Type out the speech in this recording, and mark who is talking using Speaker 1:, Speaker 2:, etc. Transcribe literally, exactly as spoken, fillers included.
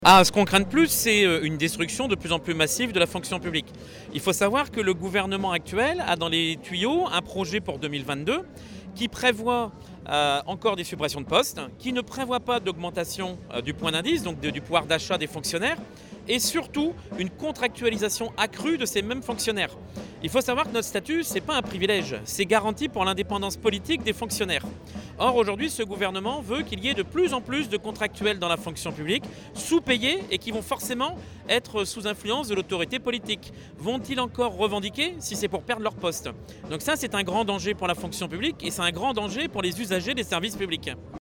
Speaker 1: Ah, ce qu'on craint de plus, c'est une destruction de plus en plus massive de la fonction publique. Il faut savoir que le gouvernement actuel a dans les tuyaux un projet pour deux mille vingt-deux qui prévoit euh, encore des suppressions de postes, qui ne prévoit pas d'augmentation euh, du point d'indice, donc de, du pouvoir d'achat des fonctionnaires, et surtout une contractualisation accrue de ces mêmes fonctionnaires. Il faut savoir que notre statut, ce n'est pas un privilège, c'est garanti pour l'indépendance politique des fonctionnaires. Or, aujourd'hui, ce gouvernement veut qu'il y ait de plus en plus de contractuels dans la fonction publique, sous-payés et qui vont forcément être sous influence de l'autorité politique. Vont-ils encore revendiquer si c'est pour perdre leur poste? Donc ça, c'est un grand danger pour la fonction publique et c'est un grand danger pour les usagers des services publics.